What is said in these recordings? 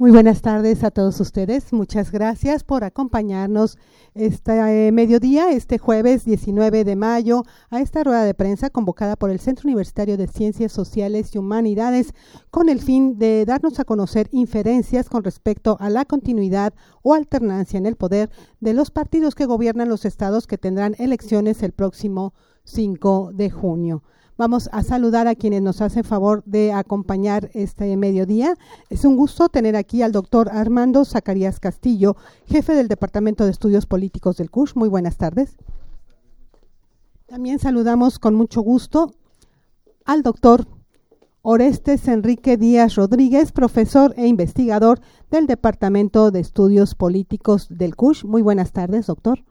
Muy buenas tardes a todos ustedes. Muchas gracias por acompañarnos este mediodía, este jueves 19 de mayo, a esta rueda de prensa convocada por el Centro Universitario de Ciencias Sociales y Humanidades con el fin de darnos a conocer inferencias con respecto a la continuidad o alternancia en el poder de los partidos que gobiernan los estados que tendrán elecciones el próximo 5 de junio. Vamos a saludar a quienes nos hacen favor de acompañar este mediodía. Es un gusto tener aquí al doctor Armando Zacarías Castillo, jefe del Departamento de Estudios Políticos del CUSH. Muy buenas tardes. También saludamos con mucho gusto al doctor Orestes Enrique Díaz Rodríguez, profesor e investigador del Departamento de Estudios Políticos del CUSH. Muy buenas tardes, doctor.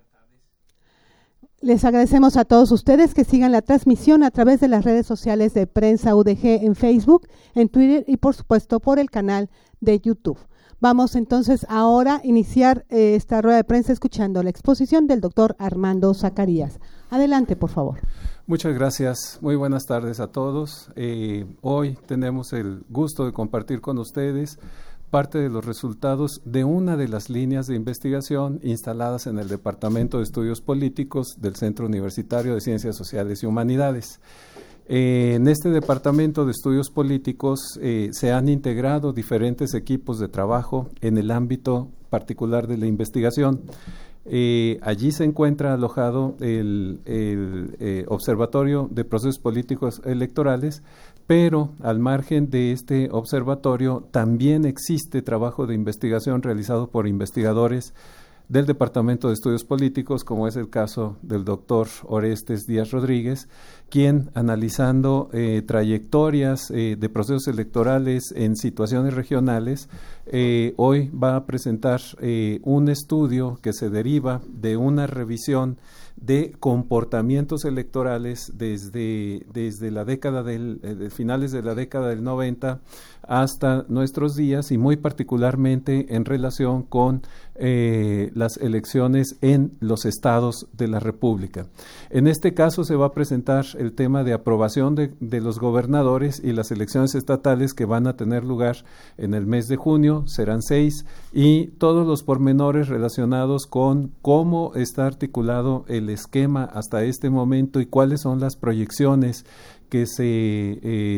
Les agradecemos a todos ustedes que sigan la transmisión a través de las redes sociales de Prensa UDG en Facebook, en Twitter y por supuesto por el canal de YouTube. Vamos entonces ahora a iniciar esta rueda de prensa escuchando la exposición del doctor Armando Zacarías. Adelante, por favor. Muchas gracias. Muy buenas tardes a todos. Hoy tenemos el gusto de compartir con ustedes parte de los resultados de una de las líneas de investigación instaladas en el Departamento de Estudios Políticos del Centro Universitario de Ciencias Sociales y Humanidades. En este Departamento de Estudios Políticos se han integrado diferentes equipos de trabajo en el ámbito particular de la investigación. Allí se encuentra alojado el Observatorio de Procesos Políticos Electorales, pero al margen de este observatorio también existe trabajo de investigación realizado por investigadores del Departamento de Estudios Políticos, como es el caso del doctor Orestes Díaz Rodríguez, quien analizando trayectorias de procesos electorales en situaciones regionales, hoy va a presentar un estudio que se deriva de una revisión de comportamientos electorales desde la década de finales de la década del 90 hasta nuestros días y muy particularmente en relación con las elecciones en los estados de la República. En este caso se va a presentar el tema de aprobación de los gobernadores y las elecciones estatales que van a tener lugar en el mes de junio, serán 6, y todos los pormenores relacionados con cómo está articulado el esquema hasta este momento y cuáles son las proyecciones que se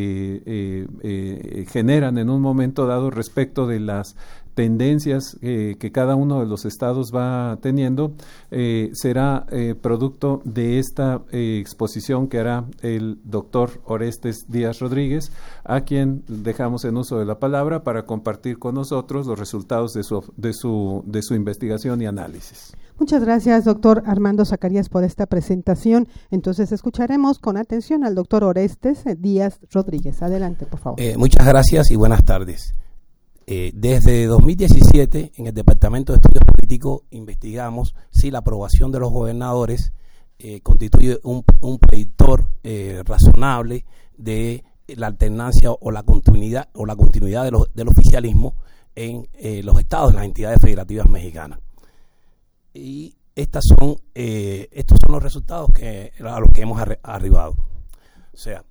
generan en un momento dado respecto de las tendencias que cada uno de los estados va teniendo, será producto de esta exposición que hará el doctor Orestes Díaz Rodríguez, a quien dejamos en uso de la palabra para compartir con nosotros los resultados de su investigación y análisis. Muchas gracias, doctor Armando Zacarías, por esta presentación. Entonces escucharemos con atención al doctor Orestes Díaz Rodríguez. Adelante, por favor. Muchas gracias y buenas tardes. Desde 2017, en el Departamento de Estudios Políticos, investigamos si la aprobación de los gobernadores constituye un predictor razonable de la alternancia o la continuidad del oficialismo en los estados, en las entidades federativas mexicanas. Y estos son los resultados a los que hemos arribado. O sea,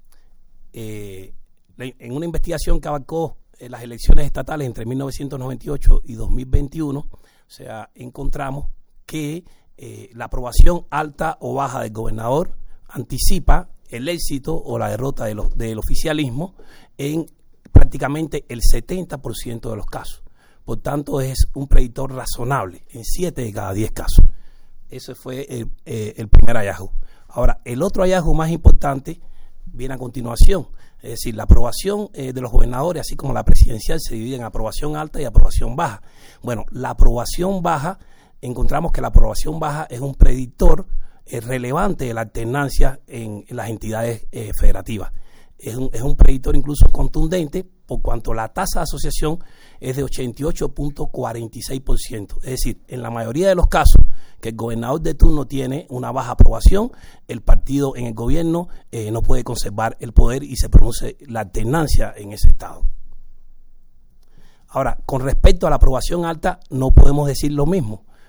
en una investigación que abarcó las elecciones estatales entre 1998 y 2021, o sea, encontramos que la aprobación alta o baja del gobernador anticipa el éxito o la derrota del oficialismo en prácticamente el 70% de los casos. Por tanto, es un predictor razonable en 7 de cada 10 casos. Ese fue el primer hallazgo. Ahora, el otro hallazgo más importante viene a continuación. Es decir, la aprobación de los gobernadores, así como la presidencial, se divide en aprobación alta y aprobación baja. Bueno, la aprobación baja, encontramos que la aprobación baja es un predictor relevante de la alternancia en las entidades federativas. Es un predictor incluso contundente, por cuanto la tasa de asociación es de 88.46%. Es decir, en la mayoría de los casos que el gobernador de turno tiene una baja aprobación, el partido en el gobierno no puede conservar el poder y se produce la alternancia en ese estado. Ahora, con respecto a la aprobación alta, no podemos decir lo mismo.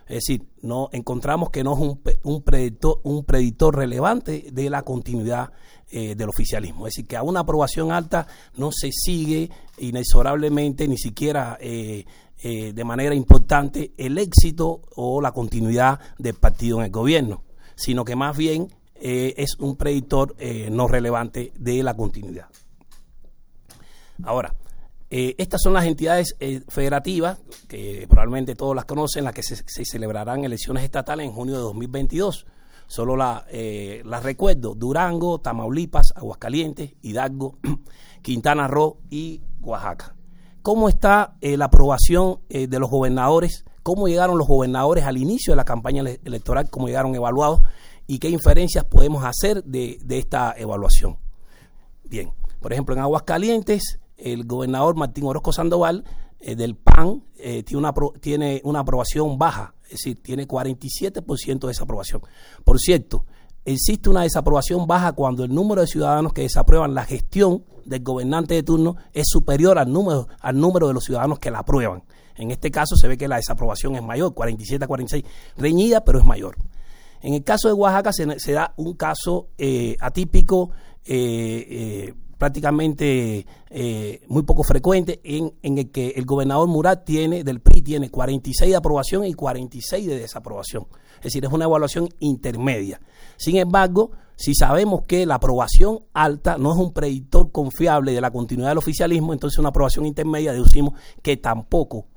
Es decir, no encontramos que no es un predictor relevante de la continuidad del oficialismo. Es decir, que a una aprobación alta no se sigue inexorablemente, ni siquiera de manera importante, el éxito o la continuidad del partido en el gobierno, sino que más bien es un predictor no relevante de la continuidad. Ahora, estas son las entidades federativas, que probablemente todos las conocen, las que se celebrarán elecciones estatales en junio de 2022. Solo las recuerdo: Durango, Tamaulipas, Aguascalientes, Hidalgo, Quintana Roo y Oaxaca. ¿Cómo está la aprobación de los gobernadores? ¿Cómo llegaron los gobernadores al inicio de la campaña electoral? ¿Cómo llegaron evaluados? ¿Y qué inferencias podemos hacer de esta evaluación? Bien, por ejemplo, en Aguascalientes, el gobernador Martín Orozco Sandoval, del PAN, tiene una aprobación baja, es decir, tiene 47% de desaprobación. Por cierto, existe una desaprobación baja cuando el número de ciudadanos que desaprueban la gestión del gobernante de turno es superior al número de los ciudadanos que la aprueban. En este caso se ve que la desaprobación es mayor, 47 a 46, reñida, pero es mayor. En el caso de Oaxaca se da un caso atípico, prácticamente muy poco frecuente, en el que el gobernador Murat del PRI tiene 46 de aprobación y 46 de desaprobación. Es decir, es una evaluación intermedia. Sin embargo, si sabemos que la aprobación alta no es un predictor confiable de la continuidad del oficialismo, entonces una aprobación intermedia deducimos que tampoco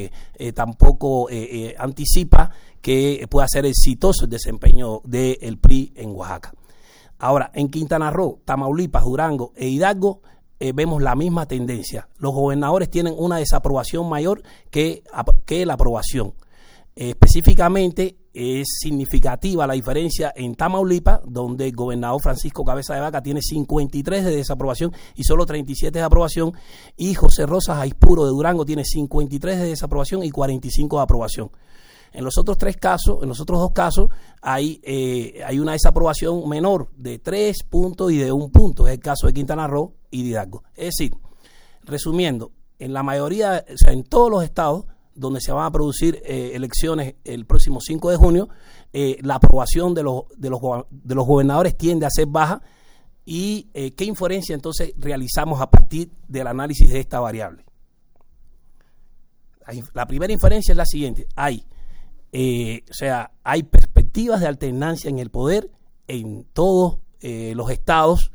anticipa que pueda ser exitoso el desempeño del PRI en Oaxaca. Ahora, en Quintana Roo, Tamaulipas, Durango e Hidalgo vemos la misma tendencia. Los gobernadores tienen una desaprobación mayor que la aprobación. Específicamente es significativa la diferencia en Tamaulipas, donde el gobernador Francisco Cabeza de Vaca tiene 53 de desaprobación y solo 37 de aprobación, y José Rosas Aispuro de Durango tiene 53 de desaprobación y 45 de aprobación. En los otros dos casos, hay una desaprobación menor de 3 puntos y de 1 punto. Es el caso de Quintana Roo y de Hidalgo. Es decir, resumiendo, en la mayoría, o sea, en todos los estados donde se van a producir elecciones el próximo 5 de junio, la aprobación de los gobernadores tiende a ser baja. ¿Y qué inferencia entonces realizamos a partir del análisis de esta variable? La primera inferencia es la siguiente: hay perspectivas de alternancia en el poder en todos los estados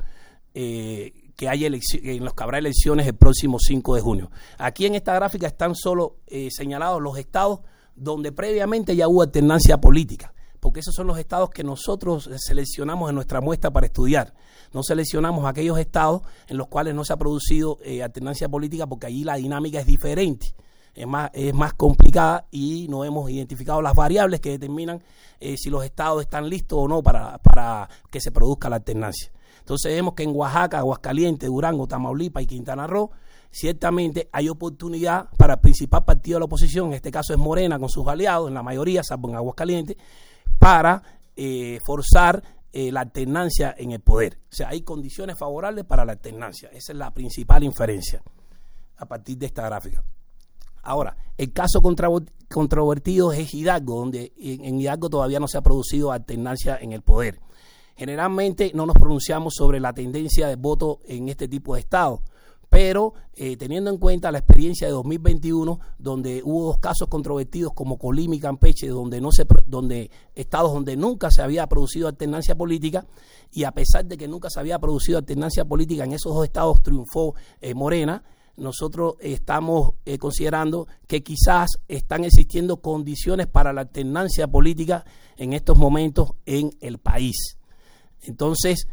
en los que habrá elecciones el próximo 5 de junio. Aquí en esta gráfica están solo señalados los estados donde previamente ya hubo alternancia política, porque esos son los estados que nosotros seleccionamos en nuestra muestra para estudiar. No seleccionamos aquellos estados en los cuales no se ha producido alternancia política, porque allí la dinámica es diferente. Es más complicada y no hemos identificado las variables que determinan si los estados están listos o no para que se produzca la alternancia. Entonces vemos que en Oaxaca, Aguascalientes, Durango, Tamaulipas y Quintana Roo ciertamente hay oportunidad para el principal partido de la oposición, en este caso es Morena con sus aliados, en la mayoría, salvo en Aguascalientes, para forzar la alternancia en el poder. O sea, hay condiciones favorables para la alternancia. Esa es la principal inferencia a partir de esta gráfica. Ahora, el caso controvertido es Hidalgo, donde en Hidalgo todavía no se ha producido alternancia en el poder. Generalmente no nos pronunciamos sobre la tendencia de voto en este tipo de estados, pero teniendo en cuenta la experiencia de 2021, donde hubo 2 casos controvertidos como Colima y Campeche, donde estados donde nunca se había producido alternancia política, y a pesar de que nunca se había producido alternancia política, en esos 2 estados triunfó Morena. Nosotros estamos considerando que quizás están existiendo condiciones para la alternancia política en estos momentos en el país. Entonces,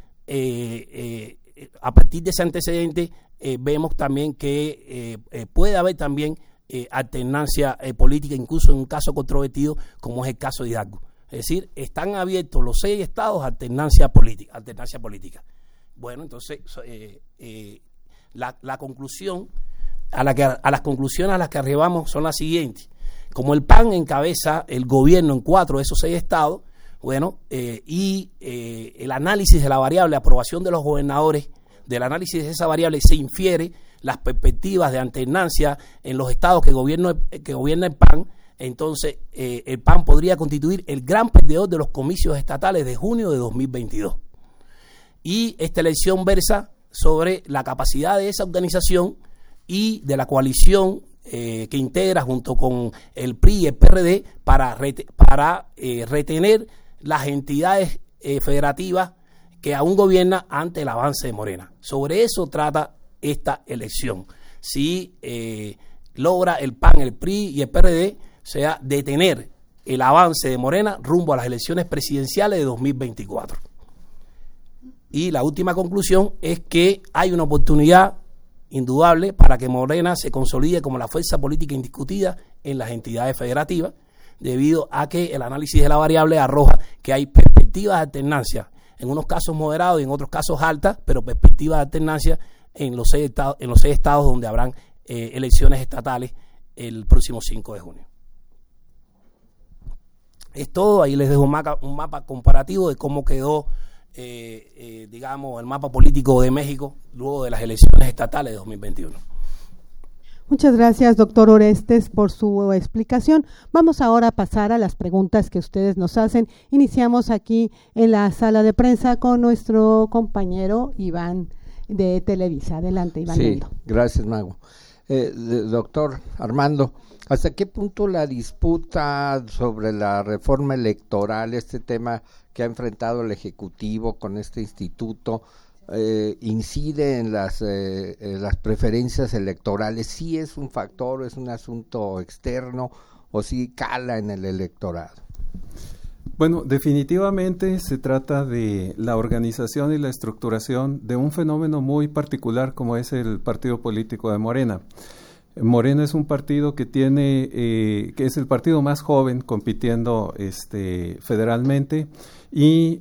a partir de ese antecedente, vemos también que puede haber también alternancia política, incluso en un caso controvertido como es el caso de Hidalgo. Es decir, están abiertos los 6 estados a alternancia política. Bueno, entonces, la conclusión a las conclusiones a las que arribamos son las siguientes. Como el PAN encabeza el gobierno en 4 de esos 6 estados, bueno, el análisis de la variable aprobación de los gobernadores, del análisis de esa variable se infiere las perspectivas de alternancia en los estados que gobierna el PAN. entonces el PAN podría constituir el gran perdedor de los comicios estatales de junio de 2022. Y esta elección versa sobre la capacidad de esa organización y de la coalición que integra junto con el PRI y el PRD para retener las entidades federativas que aún gobiernan ante el avance de Morena. Sobre eso trata esta elección. Si logra el PAN, el PRI y el PRD, sea detener el avance de Morena rumbo a las elecciones presidenciales de 2024. Y la última conclusión es que hay una oportunidad indudable para que Morena se consolide como la fuerza política indiscutida en las entidades federativas, debido a que el análisis de la variable arroja que hay perspectivas de alternancia, en unos casos moderados y en otros casos altas, pero perspectivas de alternancia en los 6 estados donde habrán elecciones estatales el próximo 5 de junio. Es todo, ahí les dejo un mapa comparativo de cómo quedó, digamos, el mapa político de México luego de las elecciones estatales de 2021. Muchas gracias, doctor Orestes, por su explicación. Vamos ahora a pasar a las preguntas que ustedes nos hacen. Iniciamos aquí en la sala de prensa con nuestro compañero Iván de Televisa. Adelante, Iván. Sí, gracias, Mago. Doctor Armando, ¿hasta qué punto la disputa sobre la reforma electoral, este tema que ha enfrentado el Ejecutivo con este instituto, incide en las preferencias electorales? ¿Sí es un factor, es un asunto externo o sí cala en el electorado? Bueno, definitivamente se trata de la organización y la estructuración de un fenómeno muy particular como es el partido político de Morena. Morena es un partido que tiene, que es el partido más joven compitiendo federalmente y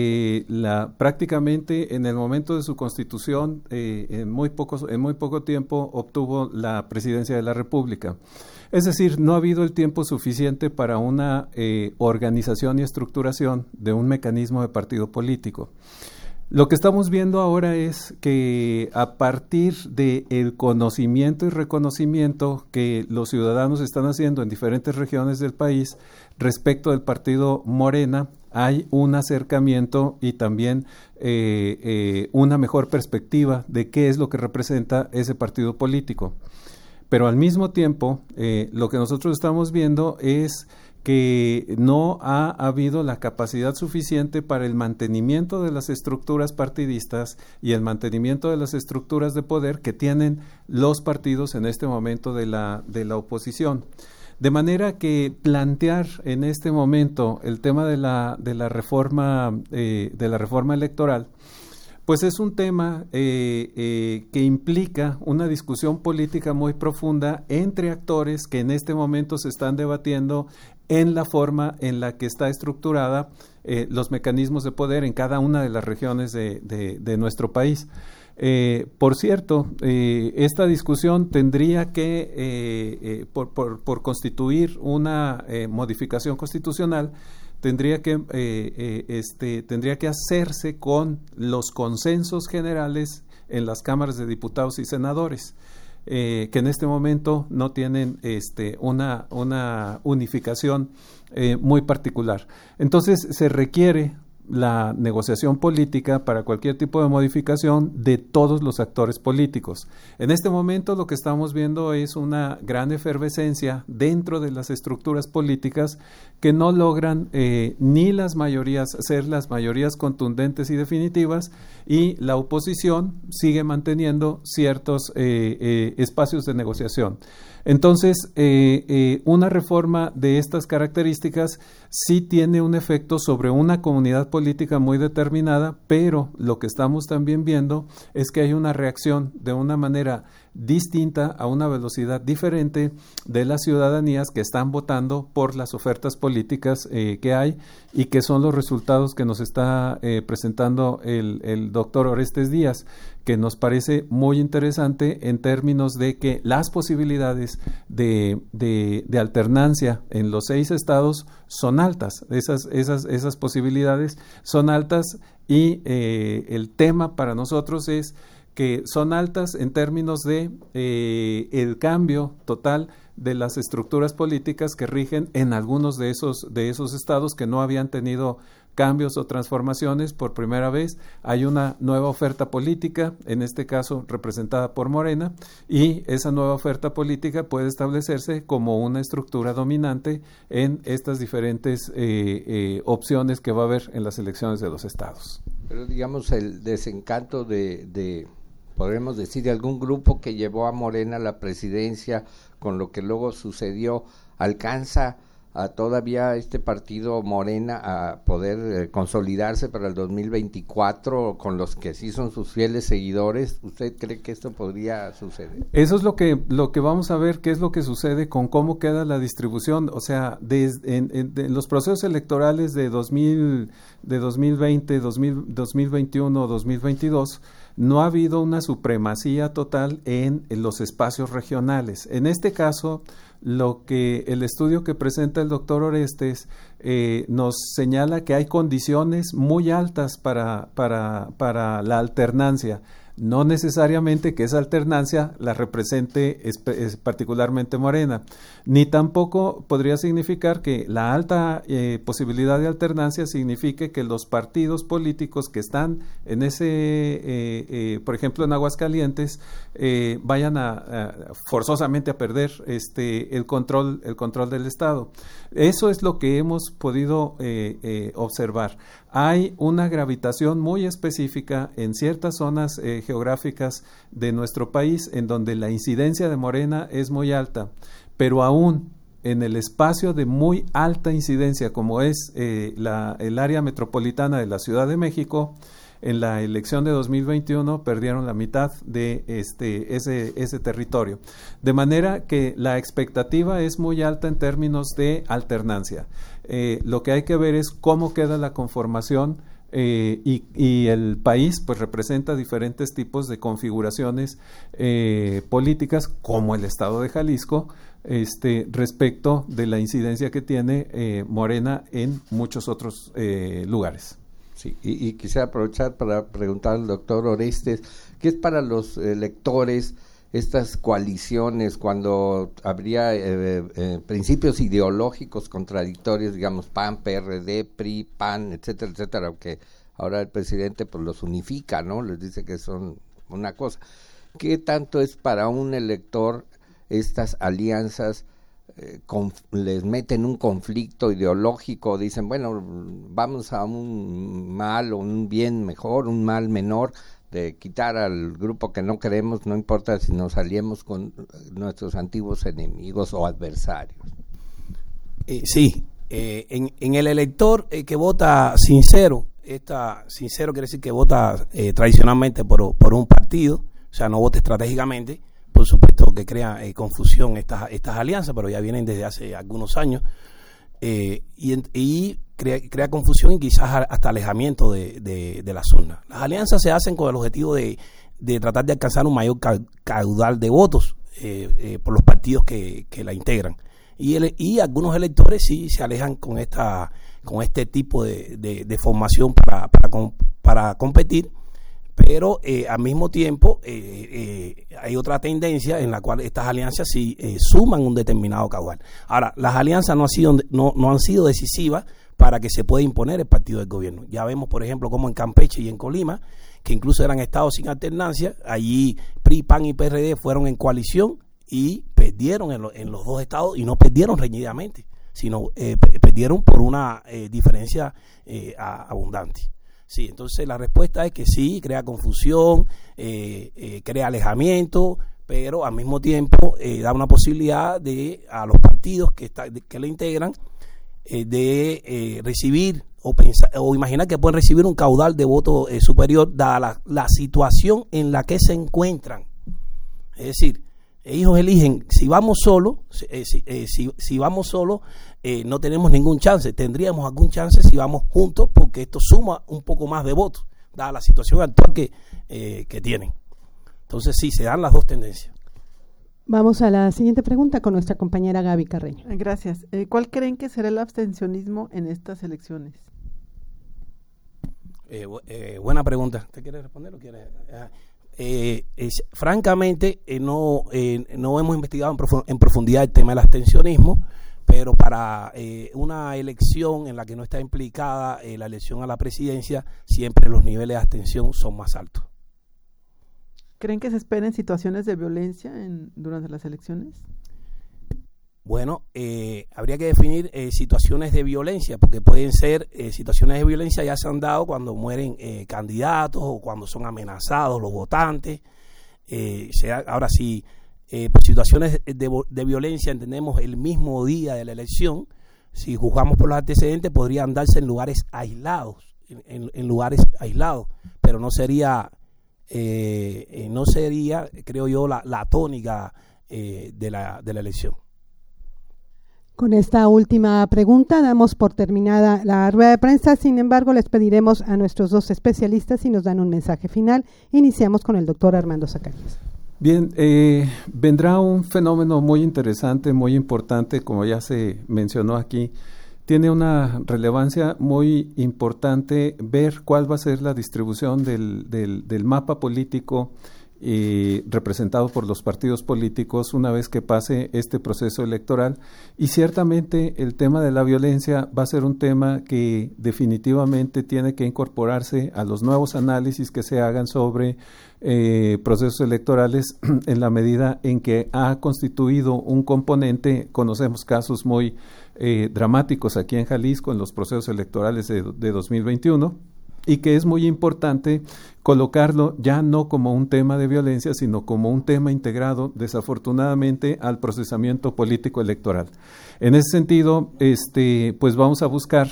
prácticamente en el momento de su constitución, en muy poco tiempo obtuvo la presidencia de la República. Es decir, no ha habido el tiempo suficiente para una organización y estructuración de un mecanismo de partido político. Lo que estamos viendo ahora es que a partir del conocimiento y reconocimiento que los ciudadanos están haciendo en diferentes regiones del país respecto del partido Morena, hay un acercamiento y también una mejor perspectiva de qué es lo que representa ese partido político. Pero al mismo tiempo, lo que nosotros estamos viendo es que no ha habido la capacidad suficiente para el mantenimiento de las estructuras partidistas y el mantenimiento de las estructuras de poder que tienen los partidos en este momento de la oposición. De manera que plantear en este momento el tema de la reforma electoral, pues es un tema que implica una discusión política muy profunda entre actores que en este momento se están debatiendo en la forma en la que está estructurada los mecanismos de poder en cada una de las regiones de nuestro país. Por cierto, esta discusión tendría que, por constituir una modificación constitucional, tendría que hacerse con los consensos generales en las cámaras de diputados y senadores, que en este momento no tienen una unificación muy particular. Entonces se requiere la negociación política para cualquier tipo de modificación de todos los actores políticos. En este momento lo que estamos viendo es una gran efervescencia dentro de las estructuras políticas que no logran ni las mayorías ser las mayorías contundentes y definitivas, y la oposición sigue manteniendo ciertos espacios de negociación. Entonces, una reforma de estas características sí tiene un efecto sobre una comunidad política muy determinada, pero lo que estamos también viendo es que hay una reacción de una manera distinta, a una velocidad diferente, de las ciudadanías que están votando por las ofertas políticas que hay y que son los resultados que nos está presentando el doctor Orestes Díaz, que nos parece muy interesante en términos de que las posibilidades de alternancia en los 6 estados son altas. Esas posibilidades son altas y el tema para nosotros es que son altas en términos de el cambio total de las estructuras políticas que rigen en algunos de esos estados que no habían tenido cambios o transformaciones. Por primera vez hay una nueva oferta política, en este caso representada por Morena, y esa nueva oferta política puede establecerse como una estructura dominante en estas diferentes opciones que va a haber en las elecciones de los estados. Pero digamos el desencanto de podremos decir, de algún grupo que llevó a Morena a la presidencia, con lo que luego sucedió, ¿alcanza a todavía este partido Morena a poder consolidarse para el 2024 con los que sí son sus fieles seguidores? ¿Usted cree que esto podría suceder? Eso es lo que vamos a ver, qué es lo que sucede con cómo queda la distribución. O sea, en los procesos electorales de 2020, 2021, 2022, no ha habido una supremacía total en los espacios regionales. En este caso, el estudio que presenta el doctor Orestes nos señala que hay condiciones muy altas para la alternancia. No necesariamente que esa alternancia la represente particularmente Morena, ni tampoco podría significar que la alta posibilidad de alternancia signifique que los partidos políticos que están en por ejemplo en Aguascalientes, vayan forzosamente a perder el control del Estado. Eso es lo que hemos podido observar. Hay una gravitación muy específica en ciertas zonas geográficas de nuestro país en donde la incidencia de Morena es muy alta, pero aún en el espacio de muy alta incidencia como es el área metropolitana de la Ciudad de México, en la elección de 2021 perdieron la mitad de ese territorio. De manera que la expectativa es muy alta en términos de alternancia. Lo que hay que ver es cómo queda la conformación y el país pues representa diferentes tipos de configuraciones políticas, como el estado de Jalisco, respecto de la incidencia que tiene Morena en muchos otros lugares. Sí, y quisiera aprovechar para preguntar al doctor Orestes, ¿qué es para los electores estas coaliciones cuando habría principios ideológicos contradictorios, digamos PAN, PRD, PRI, PAN, etcétera, etcétera, aunque ahora el presidente pues los unifica, ¿no? Les dice que son una cosa. ¿Qué tanto es para un elector estas alianzas? Les meten un conflicto ideológico, dicen, bueno, vamos a un mal o un bien mejor, un mal menor, de quitar al grupo que no queremos, no importa si nos aliemos con nuestros antiguos enemigos o adversarios. Sí, en el elector que vota sincero, sincero quiere decir que vota tradicionalmente por un partido, o sea, no vota estratégicamente. Por supuesto que crea confusión estas alianzas, pero ya vienen desde hace algunos años, y crea confusión y quizás hasta alejamiento de las urnas. Las alianzas se hacen con el objetivo de tratar de alcanzar un mayor caudal de votos por los partidos que la integran. Y algunos electores sí se alejan con este tipo de formación para competir. Pero al mismo tiempo hay otra tendencia en la cual estas alianzas sí suman un determinado caudal. Ahora, las alianzas no han sido decisivas para que se pueda imponer el partido del gobierno. Ya vemos, por ejemplo, como en Campeche y en Colima, que incluso eran estados sin alternancia, allí PRI, PAN y PRD fueron en coalición y perdieron en los dos estados, y no perdieron reñidamente, sino perdieron por una diferencia abundante. Sí, entonces la respuesta es que sí, crea confusión, crea alejamiento, pero al mismo tiempo da una posibilidad a los partidos que le integran de recibir o imaginar que pueden recibir un caudal de voto superior dada la situación en la que se encuentran. Es decir, ellos eligen, si vamos solos, si vamos solos, no tenemos ningún chance. Tendríamos algún chance si vamos juntos, porque esto suma un poco más de votos, dada la situación actual que tienen. Entonces sí, se dan las dos tendencias. Vamos a la siguiente pregunta con nuestra compañera Gaby Carreño. Gracias. ¿Cuál creen que será el abstencionismo en estas elecciones? Buena pregunta. ¿Te quieres responder o quieres? Francamente, no hemos investigado en profundidad el tema del abstencionismo, pero para una elección en la que no está implicada la elección a la presidencia, siempre los niveles de abstención son más altos. ¿Creen que se esperen situaciones de violencia durante las elecciones? Bueno, habría que definir situaciones de violencia, porque pueden ser situaciones de violencia ya se han dado cuando mueren candidatos o cuando son amenazados los votantes. Ahora sí, por situaciones de violencia entendemos el mismo día de la elección. Si juzgamos por los antecedentes, podrían darse en lugares aislados, en lugares aislados, pero no sería, creo yo, la tónica de la elección. Con esta última pregunta damos por terminada la rueda de prensa. Sin embargo, les pediremos a nuestros dos especialistas si nos dan un mensaje final. Iniciamos con el doctor Armando Zacarías. Bien, vendrá un fenómeno muy interesante, muy importante, como ya se mencionó aquí. Tiene una relevancia muy importante ver cuál va a ser la distribución del mapa político representado por los partidos políticos una vez que pase este proceso electoral, y ciertamente el tema de la violencia va a ser un tema que definitivamente tiene que incorporarse a los nuevos análisis que se hagan sobre procesos electorales en la medida en que ha constituido un componente. Conocemos casos muy dramáticos aquí en Jalisco en los procesos electorales de 2021, y que es muy importante colocarlo ya no como un tema de violencia, sino como un tema integrado, desafortunadamente, al procesamiento político electoral. En ese sentido, pues vamos a buscar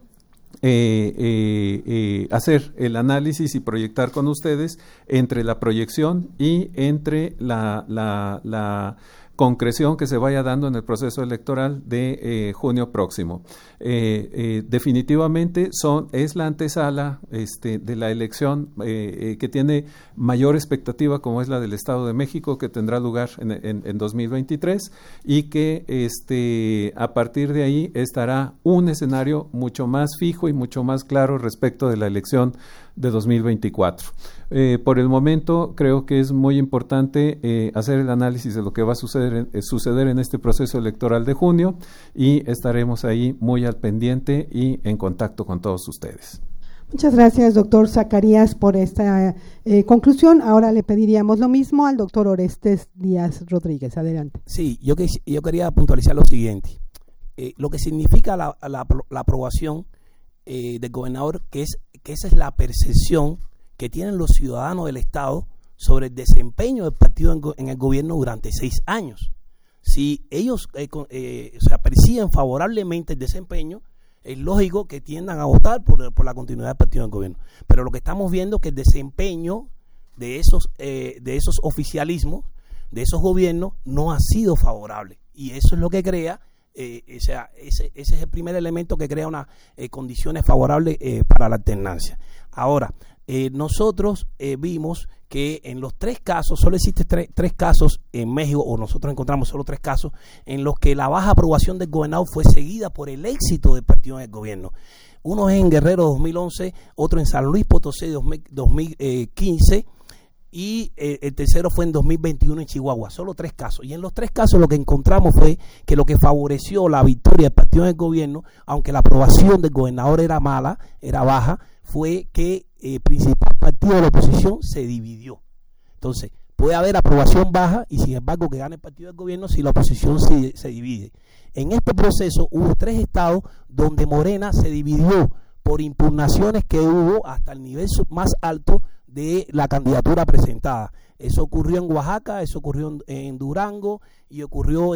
hacer el análisis y proyectar con ustedes entre la proyección y entre la concreción que se vaya dando en el proceso electoral de junio próximo. Definitivamente es la antesala de la elección que tiene mayor expectativa, como es la del Estado de México, que tendrá lugar en 2023, y que a partir de ahí estará un escenario mucho más fijo y mucho más claro respecto de la elección de 2024. Por el momento creo que es muy importante hacer el análisis de lo que va a suceder en este proceso electoral de junio, y estaremos ahí muy al pendiente y en contacto con todos ustedes. Muchas gracias, doctor Zacarías, por esta conclusión. Ahora le pediríamos lo mismo al doctor Orestes Díaz Rodríguez. Adelante. Sí, yo quería puntualizar lo siguiente. Lo que significa la aprobación del gobernador, que esa es la percepción que tienen los ciudadanos del Estado sobre el desempeño del partido en el gobierno durante 6 años. Si ellos perciben favorablemente el desempeño, es lógico que tiendan a votar por la continuidad del partido en el gobierno. Pero lo que estamos viendo es que el desempeño de esos oficialismos, de esos gobiernos, no ha sido favorable. Y eso es lo que crea, ese es el primer elemento que crea unas condiciones favorables para la alternancia. Ahora, nosotros vimos que en los 3 casos, solo existen tres casos en México, o nosotros encontramos solo 3 casos, en los que la baja aprobación del gobernador fue seguida por el éxito del partido en el gobierno. Uno es en Guerrero 2011, otro en San Luis Potosí 2015, y el tercero fue en 2021 en Chihuahua. Solo 3 casos. Y en los 3 casos lo que encontramos fue que lo que favoreció la victoria del partido en el gobierno, aunque la aprobación del gobernador era baja, fue que el principal partido de la oposición se dividió. Entonces, puede haber aprobación baja y sin embargo que gane el partido del gobierno si la oposición se divide. En este proceso hubo 3 estados donde Morena se dividió por impugnaciones que hubo hasta el nivel más alto de la candidatura presentada. Eso ocurrió en Oaxaca, eso ocurrió en Durango y ocurrió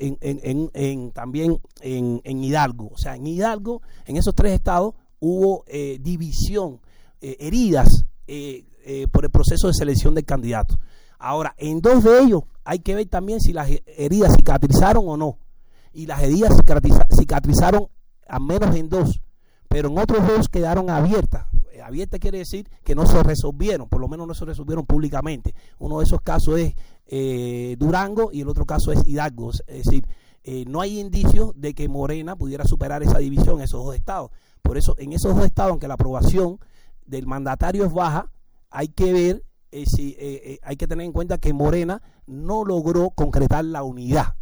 también en Hidalgo. O sea, en Hidalgo, en esos 3 estados, hubo división, heridas por el proceso de selección del candidato. Ahora, en 2 de ellos hay que ver también si las heridas cicatrizaron o no. Y las heridas cicatrizaron al menos en 2, pero en otros 2 quedaron abiertas. Abierta quiere decir que no se resolvieron, por lo menos no se resolvieron públicamente. Uno de esos casos es Durango y el otro caso es Hidalgo. Es decir, no hay indicios de que Morena pudiera superar esa división en esos 2 estados. Por eso, en esos 2 estados, aunque la aprobación del mandatario es baja, hay que ver hay que tener en cuenta que Morena no logró concretar la unidad,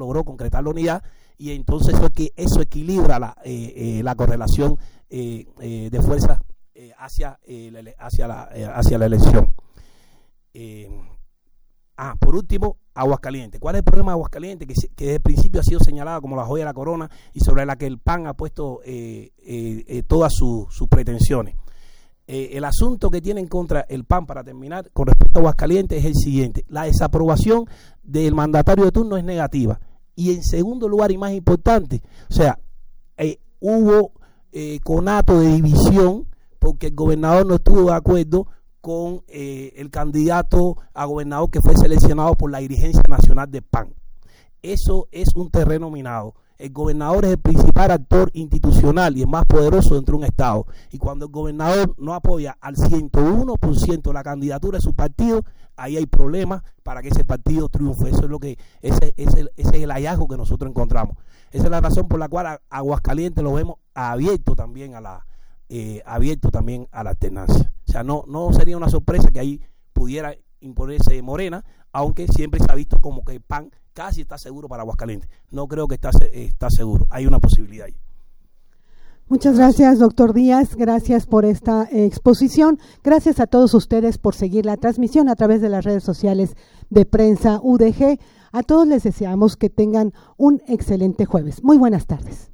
y entonces eso equilibra la correlación de fuerzas hacia la elección. Por último, Aguascalientes. ¿Cuál es el problema de Aguascalientes? Que desde el principio ha sido señalada como la joya de la corona y sobre la que el PAN ha puesto todas sus pretensiones. El asunto que tiene en contra el PAN, para terminar, con respecto a Aguascalientes, es el siguiente: la desaprobación del mandatario de turno es negativa. Y en segundo lugar, y más importante, hubo conato de división porque el gobernador no estuvo de acuerdo con el candidato a gobernador que fue seleccionado por la dirigencia nacional del PAN. Eso es un terreno minado. El gobernador es el principal actor institucional y el más poderoso dentro de un estado. Y cuando el gobernador no apoya al 101% la candidatura de su partido, ahí hay problemas para que ese partido triunfe. Eso es ese es el hallazgo que nosotros encontramos. Esa es la razón por la cual Aguascalientes lo vemos abierto también a la alternancia. O sea, no sería una sorpresa que ahí pudiera imponerse Morena, aunque siempre se ha visto como que el PAN casi está seguro para Aguascalientes. No creo que está seguro. Hay una posibilidad ahí. Muchas gracias, doctor Díaz. Gracias por esta exposición. Gracias a todos ustedes por seguir la transmisión a través de las redes sociales de Prensa UDG. A todos les deseamos que tengan un excelente jueves. Muy buenas tardes.